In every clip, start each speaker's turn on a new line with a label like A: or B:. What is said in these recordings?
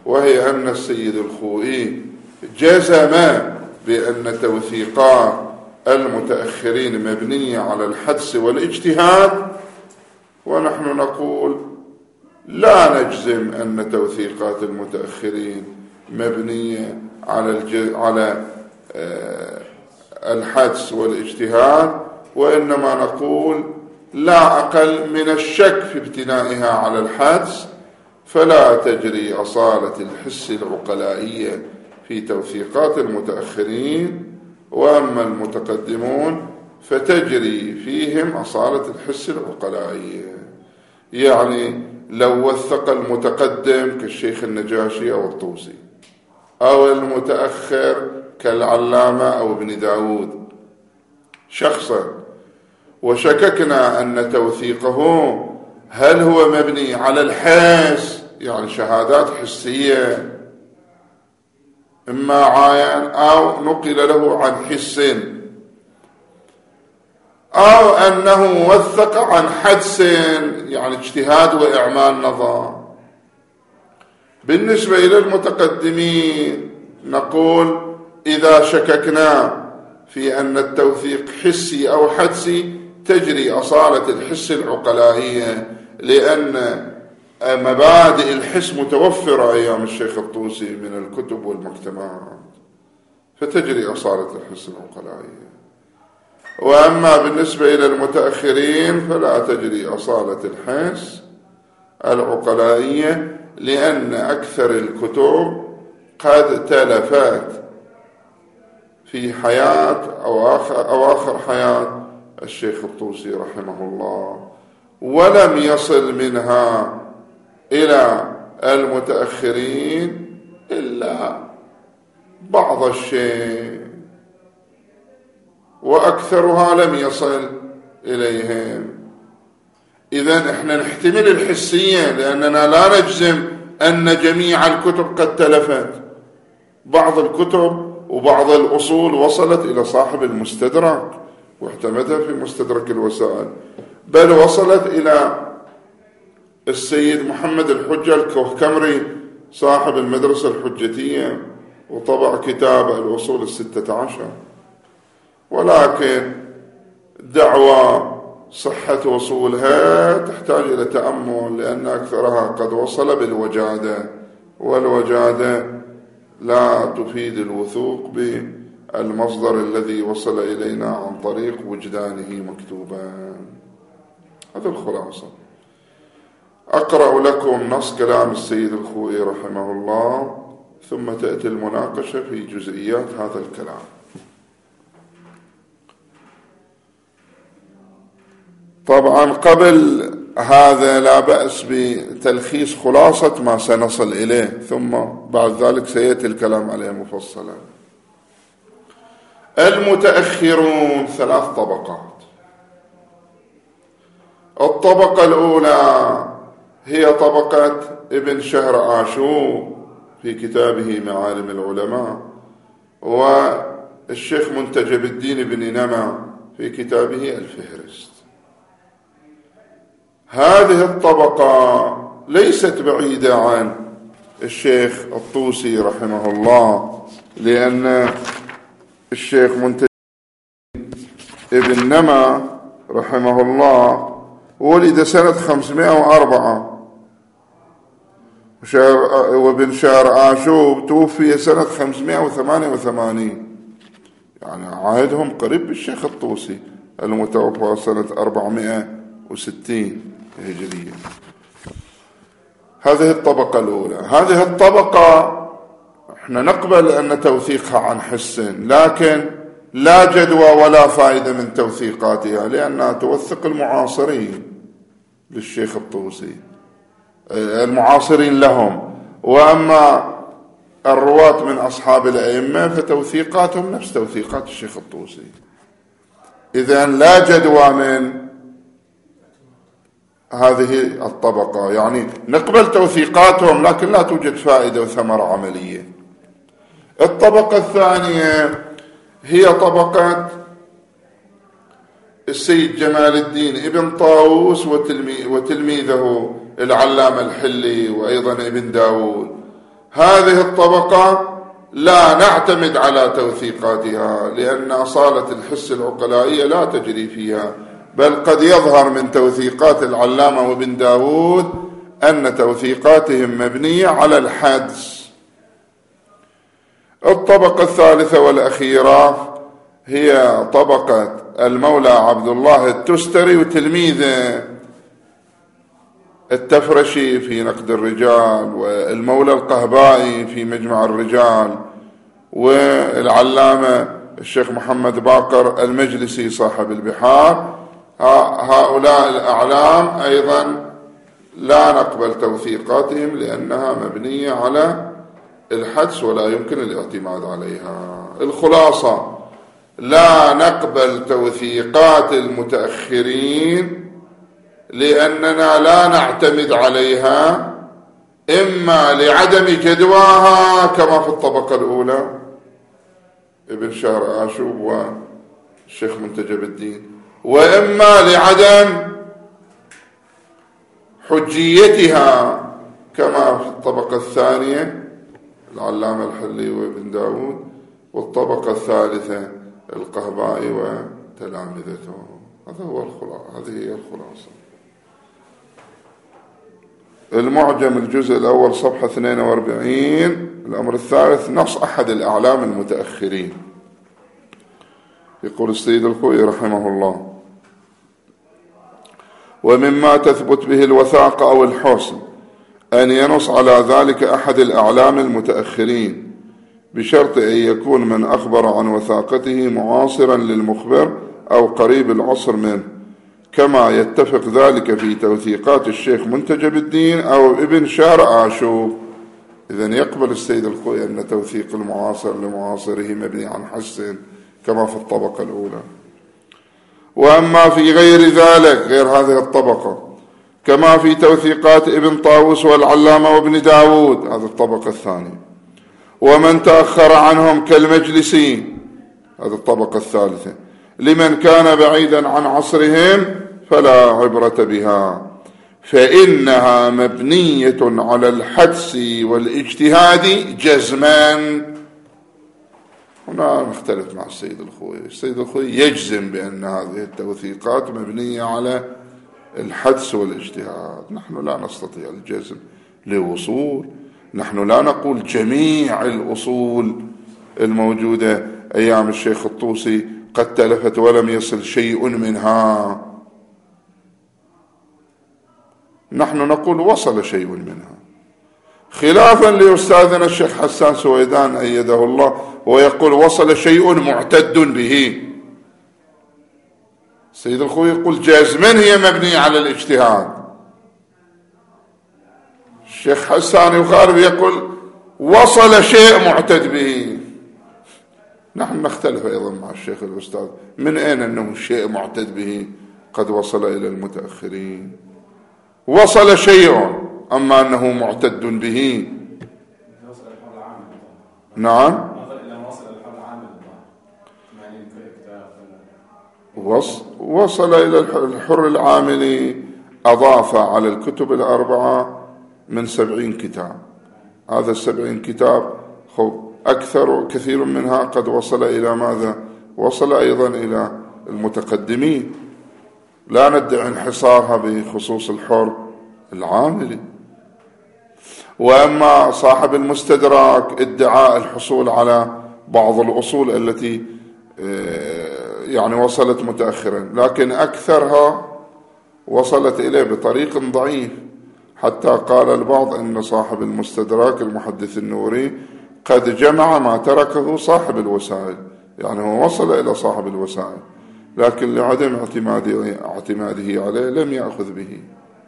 A: وهي أن السيد الخوئي جزم بأن توثيقات المتأخرين مبنية على الحدس والاجتهاد، ونحن نقول لا نجزم أن توثيقات المتأخرين مبنية على الحدس والاجتهاد، وإنما نقول لا أقل من الشك في ابتنائها على الحدس، فلا تجري أصالة الحس العقلائية في توثيقات المتأخرين، وأما المتقدمون فتجري فيهم أصالة الحس العقلائية. يعني لو وثق المتقدم كالشيخ النجاشي أو الطوسي، أو المتأخر كالعلامة أو ابن داود شخصا، وشككنا أن توثيقه هل هو مبني على الحس، يعني شهادات حسية إما عاين أو نقل له عن حس، أو أنه وثق عن حدس يعني اجتهاد وإعمال نظر. بالنسبة إلى المتقدمين نقول إذا شككنا في أن التوثيق حسي أو حدسي تجري أصالة الحس العقلائية، لأن مبادئ الحس متوفرة أيام الشيخ الطوسي من الكتب والمجتمعات، فتجري أصالة الحس العقلائية. وأما بالنسبة إلى المتأخرين فلا تجري أصالة الحس العقلائية، لأن أكثر الكتب قد تلفت في حياة أو آخر حياة الشيخ الطوسي رحمه الله، ولم يصل منها إلى المتأخرين إلا بعض الشيء، وأكثرها لم يصل إليهم. إذن إحنا نحتمل الحسية، لأننا لا نجزم أن جميع الكتب قد تلفت. بعض الكتب وبعض الأصول وصلت إلى صاحب المستدرك واعتمدها في مستدرك الوسائل، بل وصلت إلى السيد محمد الحجة الكوهكمري صاحب المدرسة الحجتية، وطبع كتاب الأصول 16. ولكن دعوى صحة وصولها تحتاج إلى تأمل، لأن أكثرها قد وصل بالوجادة، والوجادة لا تفيد الوثوق بالمصدر الذي وصل إلينا عن طريق وجدانه مكتوبا. هذا الخلاصة. أقرأ لكم نص كلام السيد الخوئي رحمه الله، ثم تأتي المناقشة في جزئيات هذا الكلام. طبعا قبل هذا لا بأس بتلخيص خلاصة ما سنصل إليه، ثم بعد ذلك سيأتي الكلام عليه مفصلا. المتأخرون 3 طبقات. الطبقة الأولى هي طبقة ابن شهر آشوب في كتابه معالم العلماء، والشيخ منتجب الدين بن نمى في كتابه الفهرست. هذه الطبقة ليست بعيدة عن الشيخ الطوسي رحمه الله، لأن الشيخ منتجب ابن نمى رحمه الله ولد سنة 504، وابن شهر آشوب توفي سنة 588، يعني عهدهم قريب بالشيخ الطوسي المتوفى سنة 460 هجرية. هذه الطبقة الأولى. هذه الطبقة احنا نقبل أن توثيقها عن حس، لكن لا جدوى ولا فائدة من توثيقاتها، لأنها توثق المعاصرين للشيخ الطوسي، المعاصرين لهم. وأما الرواة من أصحاب الأئمة فتوثيقاتهم نفس توثيقات الشيخ الطوسي. إذن لا جدوى من هذه الطبقة، يعني نقبل توثيقاتهم لكن لا توجد فائدة وثمرة عملية. الطبقة الثانية هي طبقة السيد جمال الدين ابن طاووس وتلميذه العلامة الحلي وأيضا ابن داود. هذه الطبقة لا نعتمد على توثيقاتها، لأن أصالة الحس العقلائية لا تجري فيها، بل قد يظهر من توثيقات العلامة وابن داود أن توثيقاتهم مبنية على الحدس. الطبقة الثالثة والأخيرة هي طبقة المولى عبد الله التستري وتلميذه التفرشي في نقد الرجال، والمولى القهبائي في مجمع الرجال، والعلامة الشيخ محمد باقر المجلسي صاحب البحار. هؤلاء الأعلام أيضا لا نقبل توثيقاتهم لأنها مبنية على الحدس ولا يمكن الاعتماد عليها. الخلاصة: لا نقبل توثيقات المتأخرين لأننا لا نعتمد عليها، إما لعدم جدواها كما في الطبقة الأولى ابن شهر آشوب والشيخ منتجب الدين، وإما لعدم حجيتها كما في الطبقة الثانية العلامة الحلي وابن داود، والطبقة الثالثة القهبائي وتلامذته. هذه هي الخلاصة. المعجم الجزء الأول صفحة 42. الأمر الثالث: نص أحد الأعلام المتأخرين. يقول السيد الخوئي رحمه الله: ومما تثبت به الوثاقة أو الحسن أن ينص على ذلك أحد الأعلام المتأخرين، بشرط أن يكون من أخبر عن وثاقته معاصرا للمخبر أو قريب العصر منه، كما يتفق ذلك في توثيقات الشيخ منتجب الدين أو ابن شهر آشوب. إذن يقبل السيد الخوئي أن توثيق المعاصر لمعاصره مبني عن حسن كما في الطبقة الأولى. وأما في غير ذلك، غير هذه الطبقة، كما في توثيقات ابن طاووس والعلامة وابن داود، هذه الطبقة الثانية، ومن تأخر عنهم كالمجلسي، هذه الطبقة الثالثة، لمن كان بعيدا عن عصرهم فلا عبرة بها، فإنها مبنية على الحدس والاجتهاد جزما. هنا نختلف مع السيد الخوئي. السيد الخوئي يجزم بأن هذه التوثيقات مبنية على الحدس والاجتهاد. نحن لا نستطيع الجزم لوصول، نحن لا نقول جميع الأصول الموجودة أيام الشيخ الطوسي قد تلفت ولم يصل شيء منها، نحن نقول وصل شيء منها، خلافا لأستاذنا الشيخ حسان سويدان أيده الله، ويقول وصل شيء معتد به. السيد الخوئي يقول جازما هي مبنية على الاجتهاد. الشيخ حسان يخالف يقول وصل شيء معتد به. نحن نختلف أيضا مع الشيخ الأستاذ، من أين أنه شيء معتد به قد وصل إلى المتأخرين؟ وصل شيء، أما أنه معتد به. نعم، وصل إلى الحر العاملي، أضاف على الكتب الأربعة من 70 كتاب. هذا 70 كتاب كثير منها قد وصل إلى ماذا؟ وصل أيضا إلى المتقدمين. لا ندعي انحصارها بخصوص الحر العاملي. وأما صاحب المستدرك ادعاء الحصول على بعض الأصول التي يعني وصلت متأخرا، لكن أكثرها وصلت إليه بطريق ضعيف، حتى قال البعض أن صاحب المستدرك المحدث النوري قد جمع ما تركه صاحب الوسائل، يعني هو وصل إلى صاحب الوسائل، لكن لعدم اعتماده عليه لم يأخذ به.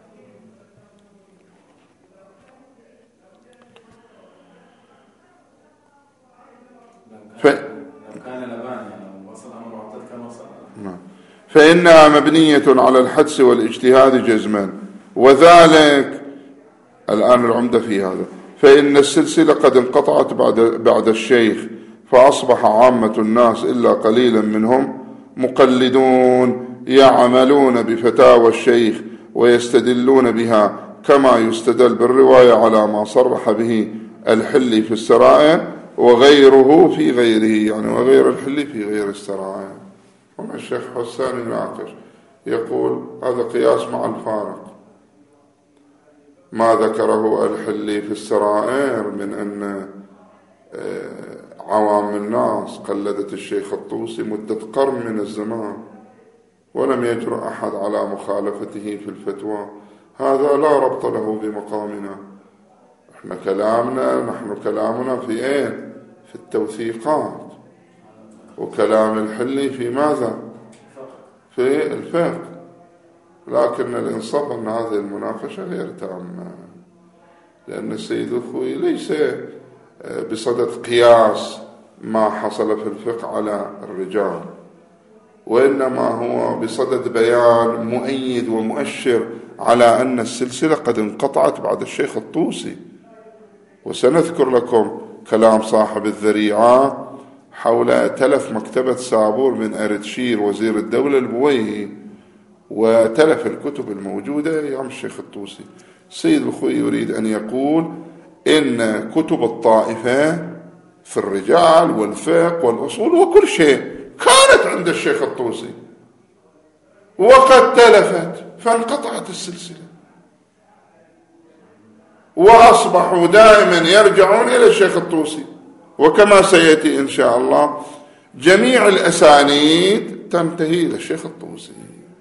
A: فإنها مبنية على الحدس والاجتهاد جزما، وذلك الآن العمدة في هذا، فإن السلسلة قد انقطعت بعد الشيخ، فأصبح عامة الناس إلا قليلا منهم مقلدون يعملون بفتاوى الشيخ ويستدلون بها، كما يستدل بالرواية على ما صرح به الحلي في السرائر وغيره في غيره، يعني وغير الحلي في غير السرائر. هنا الشيخ حسان يناقش يقول هذا قياس مع الفارق. ما ذكره الحلي في السرائر من أن عوام الناس قلدت الشيخ الطوسي مدة قرن من الزمان ولم يجرؤ أحد على مخالفته في الفتوى، هذا لا ربط له بمقامنا. نحن كلامنا في ايه؟ في التوثيقات، وكلام الحلي في ماذا؟ في الفقه. لكن الإنصاف أن هذه المناقشة غير تامة، لأن السيد الخوئي ليس بصدد قياس ما حصل في الفقه على الرجال، وإنما هو بصدد بيان مؤيد ومؤشر على أن السلسلة قد انقطعت بعد الشيخ الطوسي. وسنذكر لكم كلام صاحب الذريعة حول تلف مكتبة سابور من أردشير وزير الدولة البويهي، وتلف الكتب الموجودة أيام الشيخ الطوسي. السيد الخوئي يريد أن يقول إن كتب الطائفة في الرجال والفقه والأصول وكل شيء كانت عند الشيخ الطوسي وقد تلفت فانقطعت السلسلة، وأصبحوا دائما يرجعون إلى الشيخ الطوسي. وكما سيأتي إن شاء الله جميع الأسانيد تنتهي إلى الشيخ الطوسي.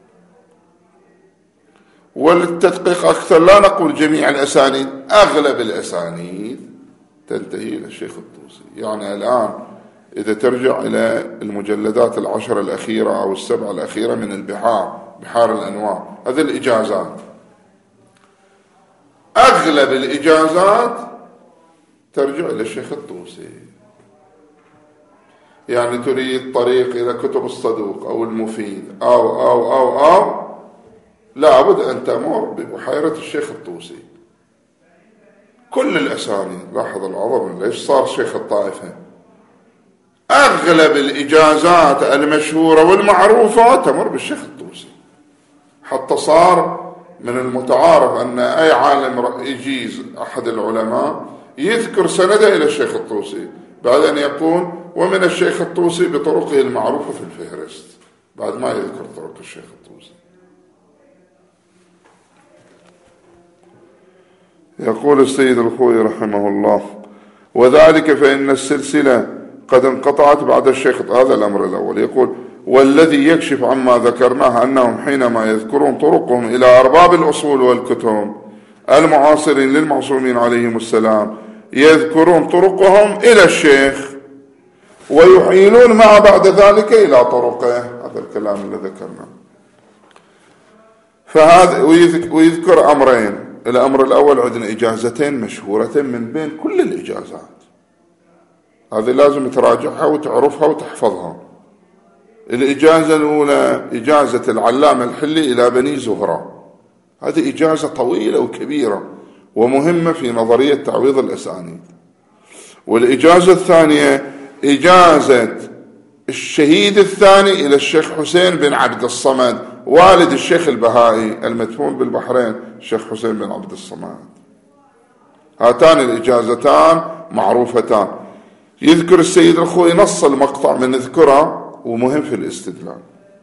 A: وللتدقيق أكثر لا نقول جميع الأسانيد، أغلب الأسانيد تنتهي إلى الشيخ الطوسي. يعني الآن إذا ترجع إلى المجلدات 10 الأخيرة أو 7 الأخيرة من البحار، بحار الأنوار، هذه الإجازات، أغلب الإجازات ترجع إلى الشيخ الطوسي. يعني تريد طريق إلى كتب الصدوق أو المفيد أو لابد أن تمر ببحيرة الشيخ الطوسي. كل الأسانيد، لاحظ العظمة، ليش صار شيخ الطائفة؟ أغلب الإجازات المشهورة والمعروفة تمر بالشيخ الطوسي، حتى صار من المتعارف أن أي عالم يجيز أحد العلماء يذكر سنده إلى الشيخ الطوسي، بعد أن يقول ومن الشيخ الطوسي بطرقه المعروفة في الفهرست، بعد ما يذكر طرق الشيخ الطوسي. يقول السيد الخوئي رحمه الله: وذلك فإن السلسلة قد انقطعت بعد الشيخ. هذا الأمر الأول. يقول: والذي يكشف عما ذكرناه أنهم حينما يذكرون طرقهم إلى أرباب الأصول والكتب المعاصرين للمعصومين عليهم السلام يذكرون طرقهم إلى الشيخ ويحيلون مع بعد ذلك إلى طرقه. هذا الكلام اللي ذكرناه. فهذا ويذكر أمرين. الأمر الأول عندنا إجازتين مشهورة من بين كل الإجازات، هذه لازم تراجعها وتعرفها وتحفظها. الإجازة الأولى إجازة العلامة الحلي إلى بني زهرة، هذه إجازة طويلة وكبيرة ومهمة في نظرية تعويض الأسانيد. والإجازة الثانية إجازة الشهيد الثاني إلى الشيخ حسين بن عبد الصمد والد الشيخ البهائي المدفون بالبحرين، الشيخ حسين بن عبد الصمد. هاتان الإجازتان معروفتان. يذكر السيد الخوئي نص المقطع من نذكره ومهم في الاستدلال.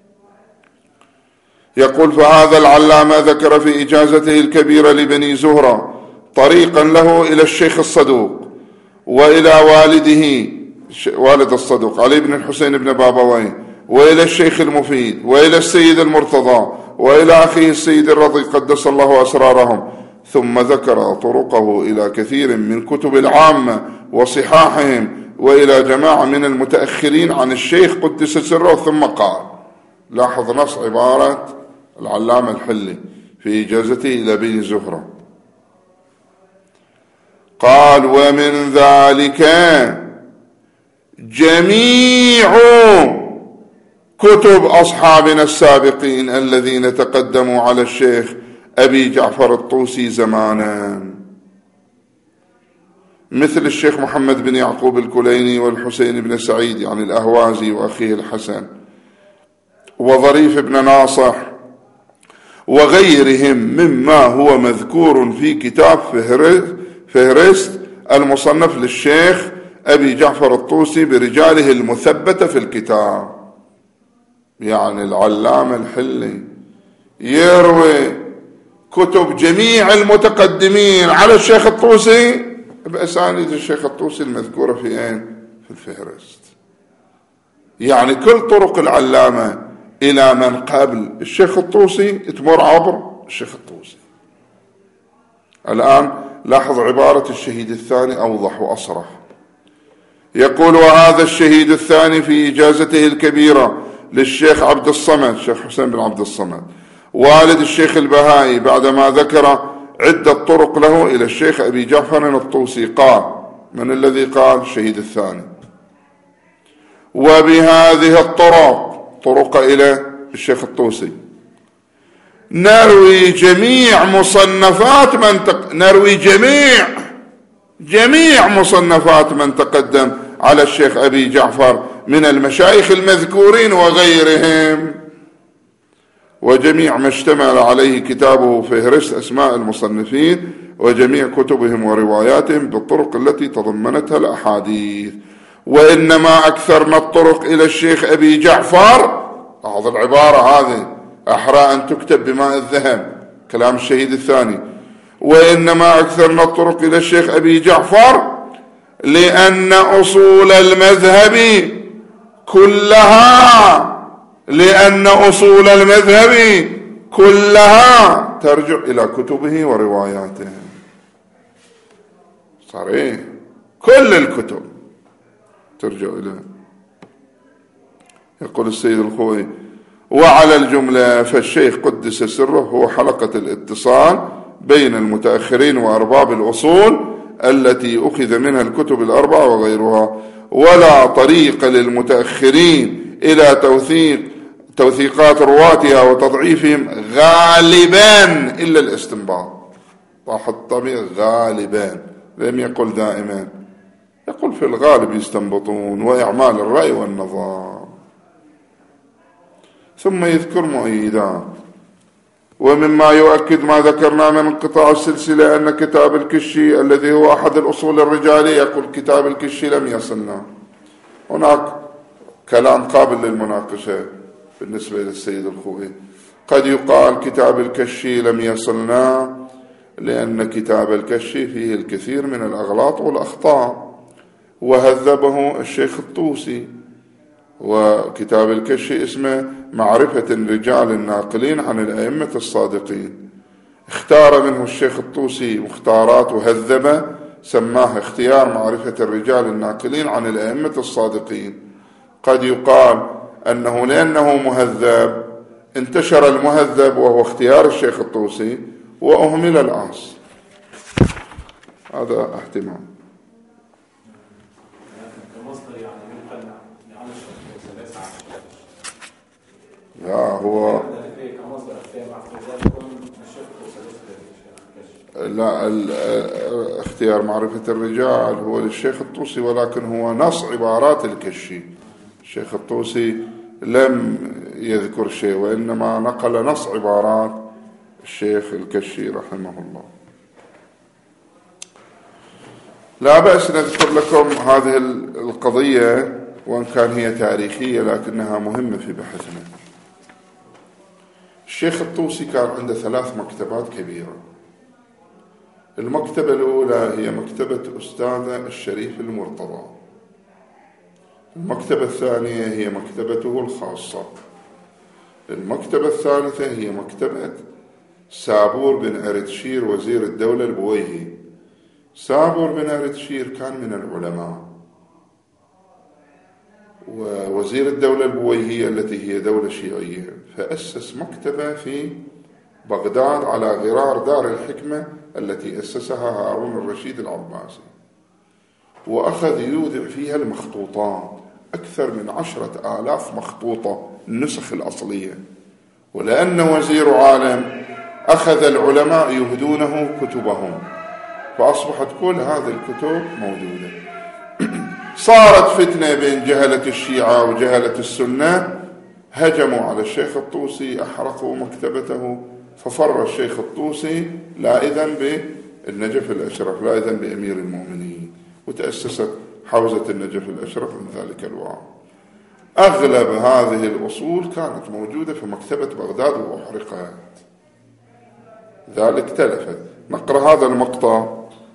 A: يقول: فهذا العلامة ذكر في إجازته الكبيرة لبني زهرة طريقا له إلى الشيخ الصدوق وإلى والده والد الصدوق علي بن الحسين بن بابويه، وإلى الشيخ المفيد، وإلى السيد المرتضى، وإلى أخيه السيد الرضي قدس الله أسرارهم. ثم ذكر طرقه إلى كثير من كتب العامة وصحاحهم وإلى جماعة من المتأخرين عن الشيخ قدس سره. ثم قال، لاحظ نص عبارة العلامة الحلي في إجازته إلى بني زهرة، قال: ومن ذلك جميع كتب أصحابنا السابقين الذين تقدموا على الشيخ أبي جعفر الطوسي زمانا، مثل الشيخ محمد بن يعقوب الكليني والحسين بن سعيد يعني الأهوازي وأخيه الحسن وظريف بن ناصح وغيرهم مما هو مذكور في كتاب فهرست المصنف للشيخ أبي جعفر الطوسي برجاله المثبتة في الكتاب. يعني العلامة الحلي يروي كتب جميع المتقدمين على الشيخ الطوسي بأسانيد الشيخ الطوسي المذكورة في في الفهرست. يعني كل طرق العلامة إلى من قبل الشيخ الطوسي تمر عبر الشيخ الطوسي. الآن لاحظ عبارة الشهيد الثاني أوضح وأصرح. يقول: وهذا الشهيد الثاني في إجازته الكبيرة للشيخ عبد الصمد، الشيخ حسين بن عبد الصمد والد الشيخ البهائي، بعدما ذكر عدة طرق له إلى الشيخ أبي جعفر الطوسي قال: من الذي قال؟ الشهيد الثاني. وبهذه الطرق، طرق إلى الشيخ الطوسي، نروي جميع مصنفات نروي جميع مصنفات من تقدم على الشيخ أبي جعفر من المشايخ المذكورين وغيرهم، وجميع ما اشتمل عليه كتابه فهرست أسماء المصنفين وجميع كتبهم ورواياتهم بالطرق التي تضمنتها الأحاديث. وإنما أكثرنا الطرق إلى الشيخ أبي جعفر، لاحظ العبارة هذه أحرى أن تكتب بماء الذهب، كلام الشهيد الثاني. وإنما أكثرنا الطرق إلى الشيخ أبي جعفر لأن أصول المذهب كلها ترجع إلى كتبه ورواياته. صحيح، كل الكتب ترجع إليه. يقول السيد الخوئي: وعلى الجملة فالشيخ قدس سره هو حلقة الاتصال بين المتأخرين وأرباب الأصول التي أخذ منها الكتب الأربعة وغيرها، ولا طريق للمتأخرين إلى توثيقات رواتها وتضعيفهم غالبا إلا الاستنباط. راح الطبيعي غالبا، لم يقل دائما، يقول في الغالب يستنبطون وإعمال الرأي والنظر. ثم يذكر مؤيدات. ومما يؤكد ما ذكرنا من انقطاع السلسلة أن كتاب الكشي الذي هو أحد الأصول الرجالية، يقول كتاب الكشي لم يصلنا. هناك كلام قابل للمناقشة بالنسبة للسيد الخوئي. قد يقال كتاب الكشي لم يصلنا لأن كتاب الكشي فيه الكثير من الأغلاط والأخطاء وهذبه الشيخ الطوسي، وكتاب الكشي اسمه معرفة الرجال الناقلين عن الأئمة الصادقين. اختار منه الشيخ الطوسي مختارات وهذبه، سماه اختيار معرفة الرجال الناقلين عن الأئمة الصادقين. قد يقال أنه لأنه مهذب انتشر المهذب وهو اختيار الشيخ الطوسي وأهمل الأصل. هذا احتمال. لا، هو لا، اختيار معرفة الرجال هو للشيخ الطوسي، ولكن هو نص عبارات الكشي. الشيخ الطوسي لم يذكر شيء، وإنما نقل نص عبارات الشيخ الكشي رحمه الله. لا بأس نذكر لكم هذه القضية، وإن كان هي تاريخية لكنها مهمة في بحثنا. الشيخ الطوسي كان عنده 3 مكتبات كبيرة. المكتبة الأولى هي مكتبة أستاذه الشريف المرتضى. المكتبة الثانية هي مكتبته الخاصة. المكتبة الثالثة هي مكتبة سابور بن أردشير وزير الدولة البويهي. سابور بن أردشير كان من العلماء، ووزير الدولة البويهية التي هي دولة شيعية، فأسس مكتبة في بغداد على غرار دار الحكمة التي أسسها هارون الرشيد العباسي، وأخذ يودع فيها المخطوطات، أكثر من 10,000 مخطوطة النسخ الأصلية. ولأن وزير عالم أخذ العلماء يهدونه كتبهم، فأصبحت كل هذه الكتب موجودة. صارت فتنة بين جهلة الشيعة وجهلة السنة، هجموا على الشيخ الطوسي، أحرقوا مكتبته، ففر الشيخ الطوسي لا إذن بالنجف الأشرف، لا إذن بأمير المؤمنين. وتأسست حوزة النجف الأشرف من ذلك الوقت. أغلب هذه الأصول كانت موجودة في مكتبة بغداد وأحرقت، ذلك تلفت. نقرأ هذا المقطع.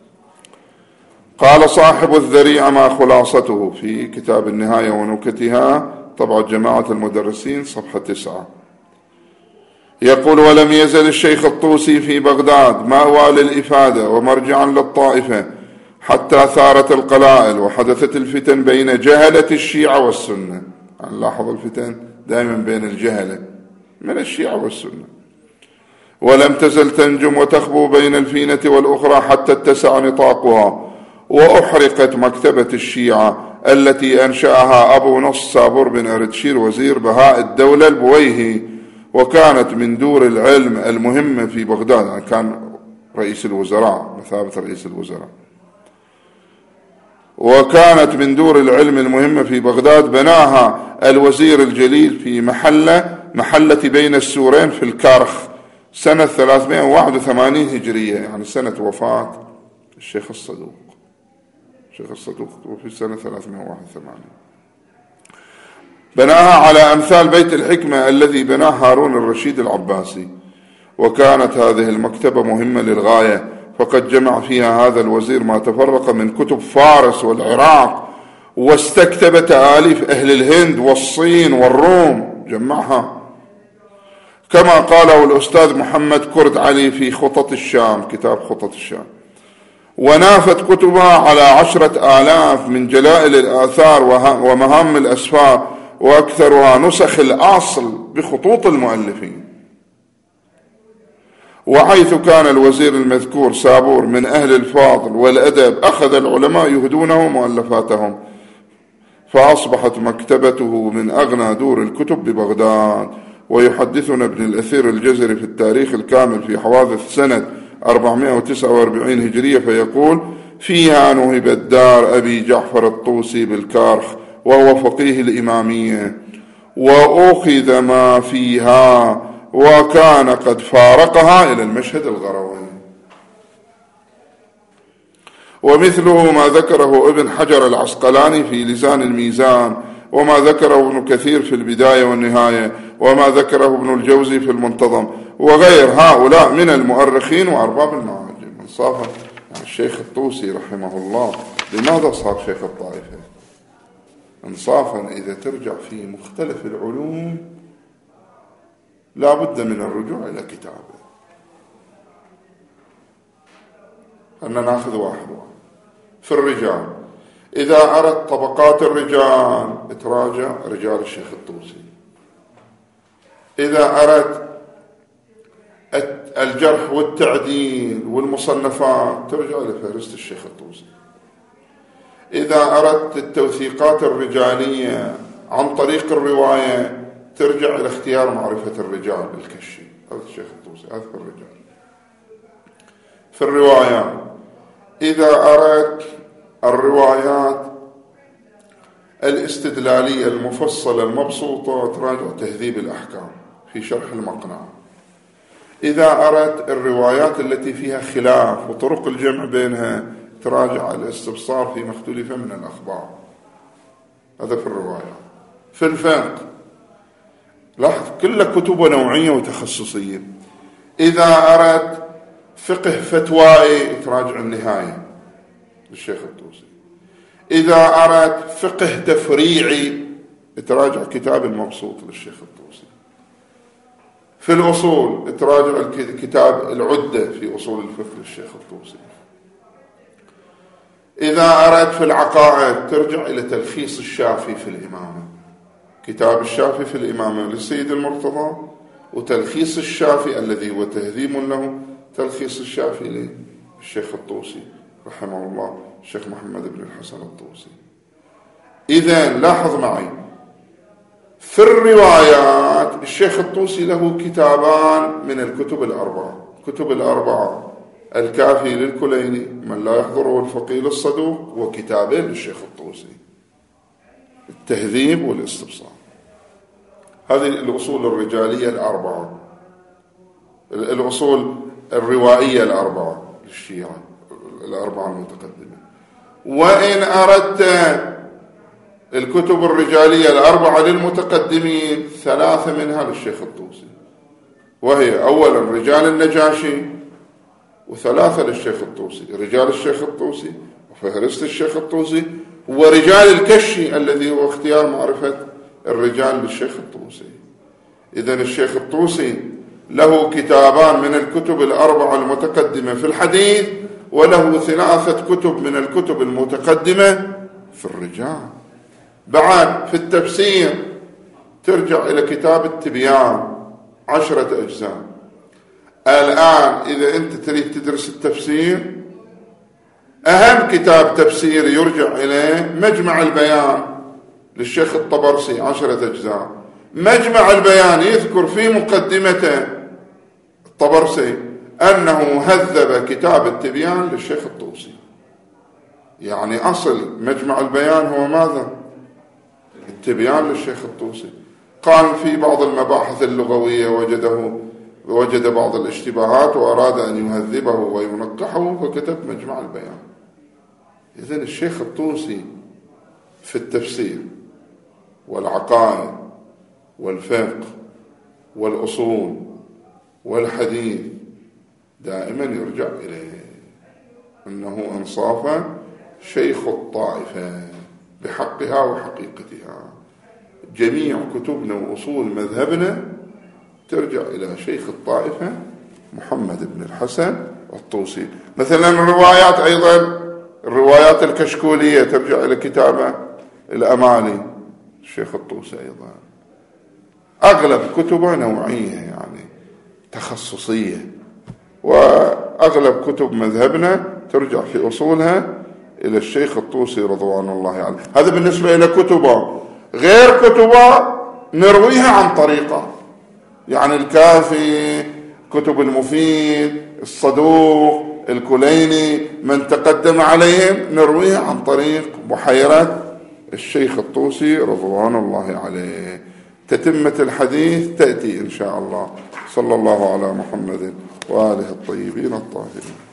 A: قال صاحب الذريعة ما خلاصته في كتاب النهاية ونكتها، طبعة جماعة المدرسين، صفحة 9. يقول: ولم يزل الشيخ الطوسي في بغداد مأوى للإفادة ومرجعا للطائفة حتى ثارت القلائل وحدثت الفتن بين جهلة الشيعة والسنة. يعني لاحظ الفتن دائما بين الجهلة من الشيعة والسنة. ولم تزل تنجم وتخبو بين الفينة والأخرى حتى اتسع نطاقها، وأحرقت مكتبة الشيعة التي أنشأها أبو نص سابور بن أردشير وزير بهاء الدولة البويهي، وكانت من دور العلم المهمة في بغداد. يعني كان رئيس الوزراء، مثابة رئيس الوزراء، وكانت من دور العلم المهمة في بغداد. بناها الوزير الجليل في محلة بين السورين في الكارخ سنة 381 هجرية، يعني سنة وفاة الشيخ الصدوق. الشيخ الصدوق توفي سنة 381. بناها على أمثال بيت الحكمة الذي بناه هارون الرشيد العباسي. وكانت هذه المكتبة مهمة للغاية، فقد جمع فيها هذا الوزير ما تفرق من كتب فارس والعراق، واستكتب تآليف أهل الهند والصين والروم، جمعها، كما قاله الأستاذ محمد كرد علي في خطط الشام، كتاب خطط الشام. ونافت كتبها على 10,000 من جلائل الآثار ومهام الأسفار، وأكثرها نسخ الأصل بخطوط المؤلفين. وحيث كان الوزير المذكور سابور من أهل الفاضل والأدب، أخذ العلماء يهدونه مؤلفاتهم، فأصبحت مكتبته من أغنى دور الكتب ببغداد. ويحدثنا ابن الأثير الجزري في التاريخ الكامل في حوادث سنة 449 هجرية فيقول: فيها نهبت دار أبي جعفر الطوسي بالكارخ، وهو فقيه الإمامية، وأخذ ما فيها، وكان قد فارقها إلى المشهد الغروي. ومثله ما ذكره ابن حجر العسقلاني في لسان الميزان، وما ذكره ابن كثير في البداية والنهاية، وما ذكره ابن الجوزي في المنتظم، وغير هؤلاء من المؤرخين وأرباب المعاجم. انصافا الشيخ الطوسي رحمه الله لماذا صار شيخ الطائفة؟ انصافا إذا ترجع في مختلف العلوم لا بد من الرجوع إلى كتابه. أننا نأخذ واحد في الرجال. إذا أردت طبقات الرجال تراجع رجال الشيخ الطوسي. إذا أردت الجرح والتعديل والمصنفات ترجع لفهرست الشيخ الطوسي. إذا أردت التوثيقات الرجالية عن طريق الرواية ترجع إلى اختيار معرفة الرجال بالكشي، هذا الشيخ الطوسي، هذا في الرجال. في الروايات إذا أردت الروايات الاستدلالية المفصلة المبسوطة تراجع تهذيب الأحكام في شرح المقنع. إذا أردت الروايات التي فيها خلاف وطرق الجمع بينها تراجع الاستبصار فيما اختلف من الأخبار، هذا في الروايات. في الفقه لاحظ كل كتب نوعية وتخصصية. إذا أردت فقه فتوائي تراجع النهاية للشيخ الطوسي. إذا أردت فقه تفريعي تراجع كتاب المبسوط للشيخ الطوسي. في الأصول تراجع كتاب العدة في أصول الفقه للشيخ الطوسي. إذا أردت في العقائد ترجع إلى تلخيص الشافعي في الإمامة، كتاب الشافعي في الإمامة للسيد المرتضى، وتلخيص الشافعي الذي هو تهذيب له تلخيص الشافعي للشيخ الطوسي رحمه الله، الشيخ محمد بن الحسن الطوسي. إذن لاحظ معي في الروايات الشيخ الطوسي له كتابان من الكتب الأربعة، كتب الأربعة الكافي للكليني من لا يحضره الفقيه الصدوق، وكتابين للشيخ الطوسي التهذيب والاستبصار. هذه الأصول الرجالية الأربعة، الأصول الروائية الأربعة للشيعة الأربعة المتقدمة. وإن أردت الكتب الرجالية الأربعة للمتقدمين 3 منها للشيخ الطوسي، وهي أولا رجال النجاشي، و3 للشيخ الطوسي، رجال الشيخ الطوسي وفهرست الشيخ الطوسي، ورجال الكشي الذي هو اختيار معرفة الرجال للشيخ الطوسي. إذن الشيخ الطوسي له كتابان من الكتب الأربعة المتقدمة في الحديث، وله 3 كتب من الكتب المتقدمة في الرجال. بعد في التفسير ترجع إلى كتاب التبيان 10 أجزاء. الآن إذا أنت تريد تدرس التفسير، أهم كتاب تفسير يرجع إليه مجمع البيان للشيخ الطبرسي 10 أجزاء. مجمع البيان يذكر في مقدمته الطبرسي أنه هذب كتاب التبيان للشيخ الطوسي. يعني أصل مجمع البيان هو ماذا؟ التبيان للشيخ الطوسي. قال في بعض المباحث اللغوية وجد بعض الاشتباهات وأراد أن يهذبه وينقحه فكتب مجمع البيان. إذن الشيخ الطوسي في التفسير والعقائد والفقه والأصول والحديث دائما يرجع إليه أنه أنصاف شيخ الطائفة بحقها وحقيقتها. جميع كتبنا وأصول مذهبنا ترجع إلى شيخ الطائفة محمد بن الحسن الطوسي. مثلا الروايات أيضا، الروايات الكشكولية ترجع إلى كتابه الأمالي الشيخ الطوسي أيضا. أغلب كتبه نوعية يعني تخصصية، وأغلب كتب مذهبنا ترجع في أصولها إلى الشيخ الطوسي رضوان الله عليه. هذا بالنسبة إلى كتبه. غير كتبه نرويها عن طريقه، يعني الكافي، كتب المفيد، الصدوق، الكليني، من تقدم عليهم نرويها عن طريق بحيرة الشيخ الطوسي رضوان الله عليه. تتمة الحديث تأتي إن شاء الله. صلى الله على محمد وآله الطيبين الطاهرين.